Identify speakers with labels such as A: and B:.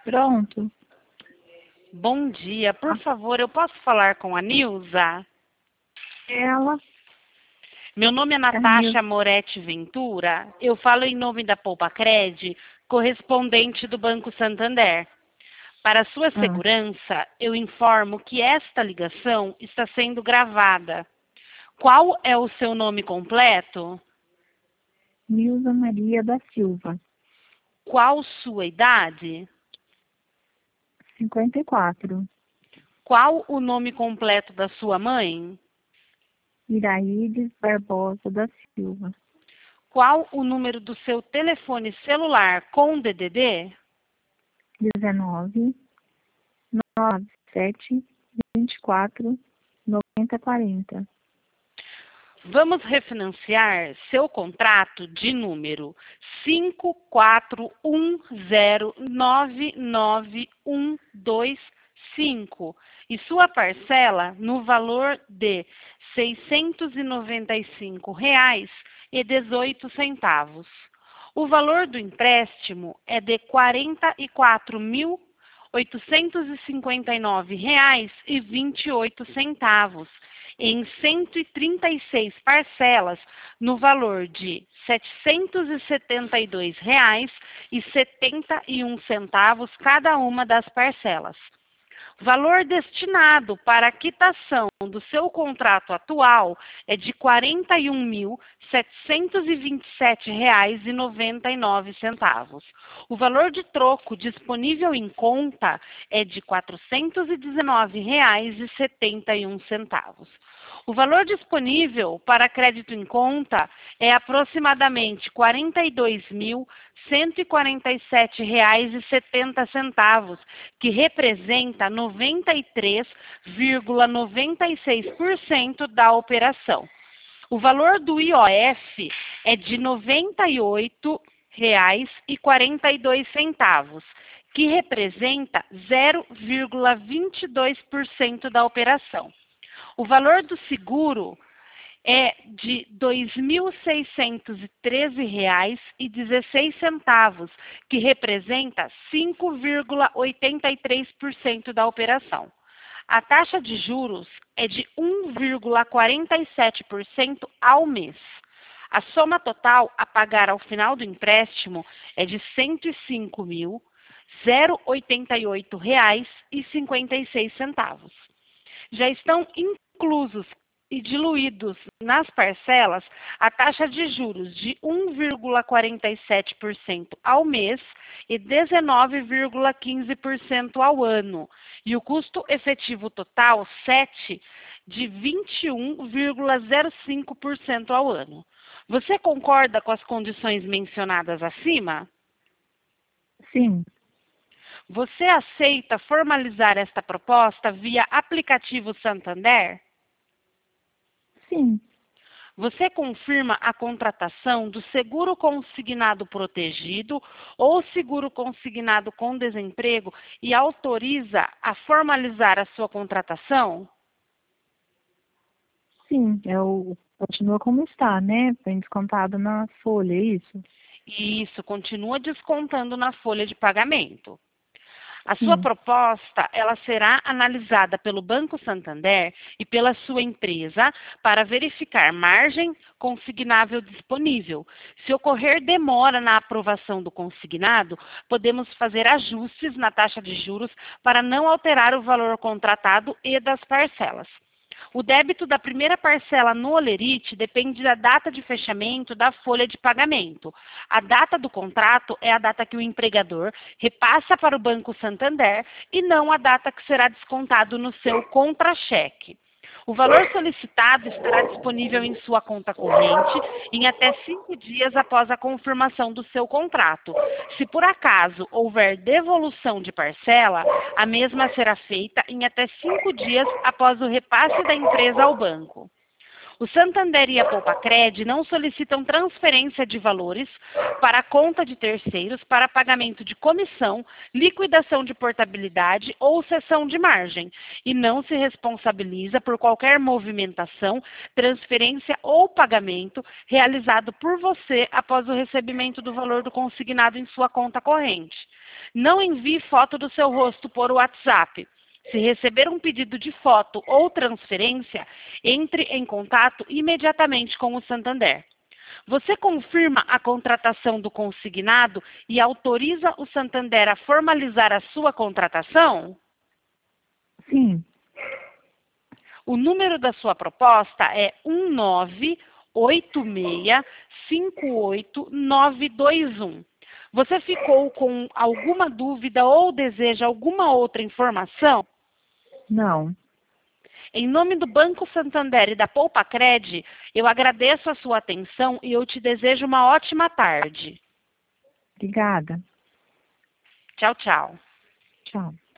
A: Pronto.
B: Bom dia, por favor, eu posso falar com a Nilza?
A: Ela,
B: Meu nome é Natasha Moretti Ventura, eu falo em nome da Poupa-Cred, correspondente do Banco Santander. Para sua segurança, eu informo que esta ligação está sendo gravada. Qual é o seu nome completo?
A: Nilza Maria da Silva,
B: Qual sua idade?
A: 54.
B: Qual o nome completo da sua mãe?
A: Iraídes Barbosa da Silva,
B: Qual o número do seu telefone celular com DDD?
A: 19 97 24 90 40.
B: Vamos refinanciar seu contrato de número 541099125 e sua parcela no valor de R$ 695,18. O valor do empréstimo é de R$ 44.859,28 em 136 parcelas no valor de R$ 772,71 cada uma das parcelas. Valor destinado para a quitação do seu contrato atual é de R$ 41.727,99. O valor de troco disponível em conta é de R$ 419,71. O valor disponível para crédito em conta é aproximadamente R$ 42.147,70, que representa 93,96% da operação. O valor do IOF é de R$ 98,42, que representa 0,22% da operação. O valor do seguro é de R$ 2.613,16, que representa 5,83% da operação. A taxa de juros é de 1,47% ao mês. A soma total a pagar ao final do empréstimo é de R$ 105.088,56. Já estão inclusos e diluídos nas parcelas a taxa de juros de 1,47% ao mês e 19,15% ao ano, e o custo efetivo total, 7, de 21,05% ao ano. Você concorda com as condições mencionadas acima?
A: Sim.
B: Você aceita formalizar esta proposta via aplicativo Santander?
A: Sim.
B: Você confirma a contratação do seguro consignado protegido ou seguro consignado com desemprego e autoriza a formalizar a sua contratação?
A: Sim, continua como está, né? Bem descontado na folha, é isso?
B: Isso, continua descontando na folha de pagamento. A sua proposta, ela será analisada pelo Banco Santander e pela sua empresa para verificar margem consignável disponível. Se ocorrer demora na aprovação do consignado, podemos fazer ajustes na taxa de juros para não alterar o valor contratado e das parcelas. O débito da primeira parcela no Olerite depende da data de fechamento da folha de pagamento. A data do contrato é a data que o empregador repassa para o Banco Santander e não a data que será descontado no seu contra-cheque. O valor solicitado estará disponível em sua conta corrente em até 5 dias após a confirmação do seu contrato. Se por acaso houver devolução de parcela, a mesma será feita em até 5 dias após o repasse da empresa ao banco. O Santander e a Poupacred não solicitam transferência de valores para a conta de terceiros para pagamento de comissão, liquidação de portabilidade ou cessão de margem e não se responsabiliza por qualquer movimentação, transferência ou pagamento realizado por você após o recebimento do valor do consignado em sua conta corrente. Não envie foto do seu rosto por WhatsApp. Se receber um pedido de foto ou transferência, entre em contato imediatamente com o Santander. Você confirma a contratação do consignado e autoriza o Santander a formalizar a sua contratação?
A: Sim.
B: O número da sua proposta é 198658921. Você ficou com alguma dúvida ou deseja alguma outra informação?
A: Não.
B: Em nome do Banco Santander e da Poupacred, eu agradeço a sua atenção e eu te desejo uma ótima tarde.
A: Obrigada.
B: Tchau, tchau.
A: Tchau.